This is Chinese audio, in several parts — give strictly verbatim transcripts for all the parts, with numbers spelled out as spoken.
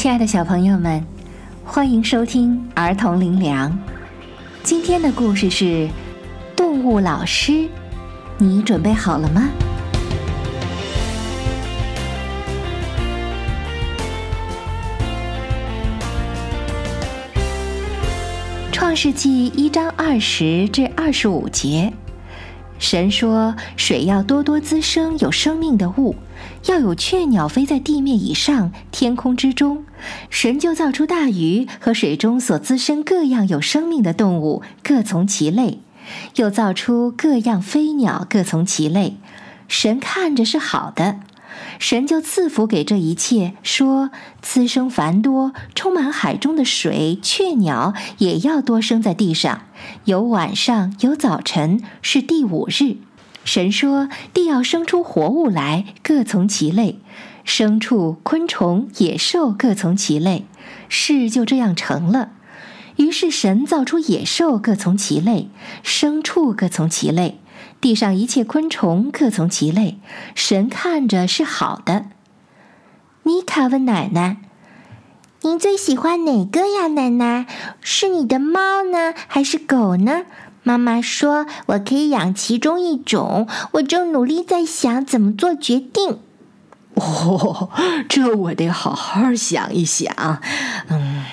亲爱的小朋友们，欢迎收听儿童灵粮。今天的故事是动物老师，你准备好了吗？创世纪一章二十至二十五节，神说水要多多滋生有生命的物，要有雀鸟飞在地面以上，天空之中。神就造出大鱼和水中所滋生各样有生命的动物，各从其类，又造出各样飞鸟，各从其类。神看着是好的。神就赐福给这一切，说滋生繁多，充满海中的水，雀鸟也要多生在地上，有晚上有早晨，是第五日。神说地要生出活物来，各从其类，牲畜、昆虫、野兽各从其类，事就这样成了。于是神造出野兽各从其类，牲畜各从其类，地上一切昆虫各从其类，神看着是好的。妮卡问奶奶：您最喜欢哪个呀，奶奶？是你的猫呢，还是狗呢？妈妈说我可以养其中一种，我正努力在想怎么做决定。 哦，这我得好好想一想。嗯，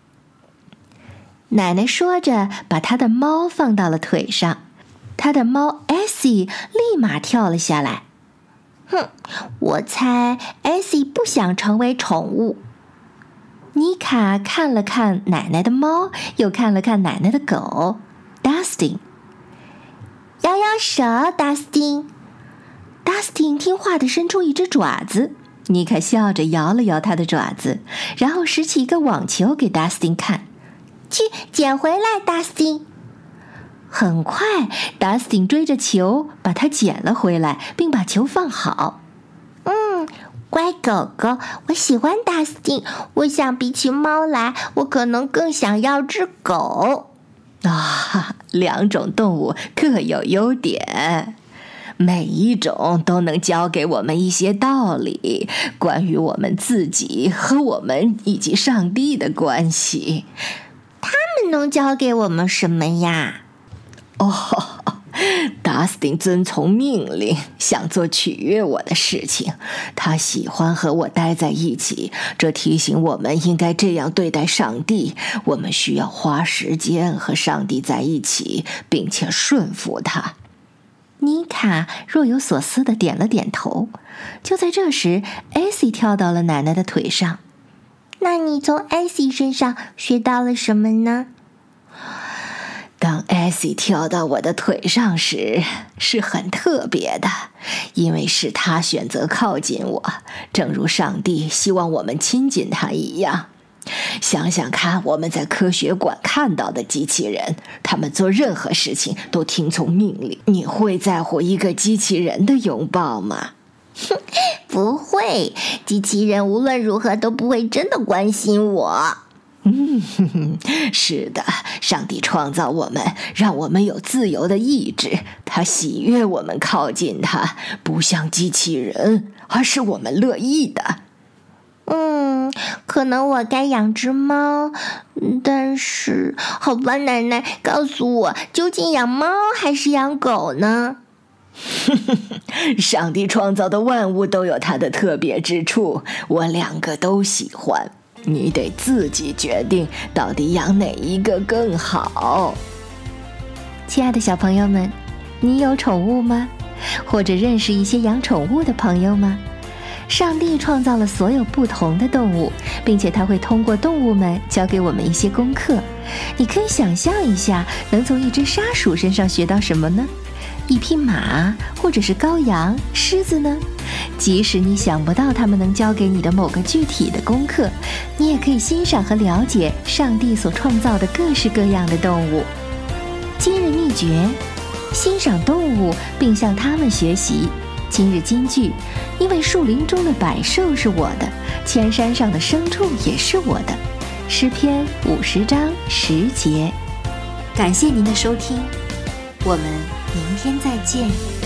奶奶说着，把她的猫放到了腿上。她的猫 Essie 立马跳了下来。哼，我猜 Essie 不想成为宠物。妮卡看了看奶奶的猫，又看了看奶奶的狗 Dustin。 摇摇手 Dustin。 Dustin 听话地伸出一只爪子。妮卡笑着摇了摇他的爪子，然后拾起一个网球给 Dustin 看。去捡回来 Dustin。 很快 Dustin 追着球把它捡了回来，并把球放好。嗯，乖狗狗，我喜欢 Dustin， 我想比起猫来，我可能更想要只狗。 啊，两种动物各有优点，每一种都能教给我们一些道理，关于我们自己和我们以及上帝的关系。 他们能教给我们什么呀？ 哦， Dustin 遵从命令，想做取悦我的事情。他喜欢和我待在一起，这提醒我们应该这样对待上帝。我们需要花时间和上帝在一起，并且顺服他。 妮卡若有所思地点了点头。就在这时 Essie 跳到了奶奶的腿上。那你从 Essie 身上学到了什么呢？ 当 Essie 跳到我的腿上时，是很特别的，因为是他选择靠近我，正如上帝希望我们亲近他一样。想想看，我们在科学馆看到的机器人，他们做任何事情都听从命令。你会在乎一个机器人的拥抱吗？ 不会，机器人无论如何都不会真的关心我。 嗯，是的，上帝创造我们，让我们有自由的意志，他喜悦我们靠近他，不像机器人，而是我们乐意的。 嗯，可能我该养只猫，但是，好吧，奶奶，告诉我，究竟养猫还是养狗呢？ 上帝创造的万物都有它的特别之处，我两个都喜欢。你得自己决定到底养哪一个更好。 亲爱的小朋友们，你有宠物吗？或者认识一些养宠物的朋友吗？上帝创造了所有不同的动物，并且他会通过动物们教给我们一些功课。你可以想象一下，能从一只沙鼠身上学到什么呢？一匹马，或者是羔羊、狮子呢？即使你想不到他们能教给你的某个具体的功课，你也可以欣赏和了解上帝所创造的各式各样的动物。今日秘诀：欣赏动物并向它们学习。今日金句：因为树林中的百兽是我的，千山上的牲畜也是我的。诗篇五十章十节。感谢您的收听，我们明天再见。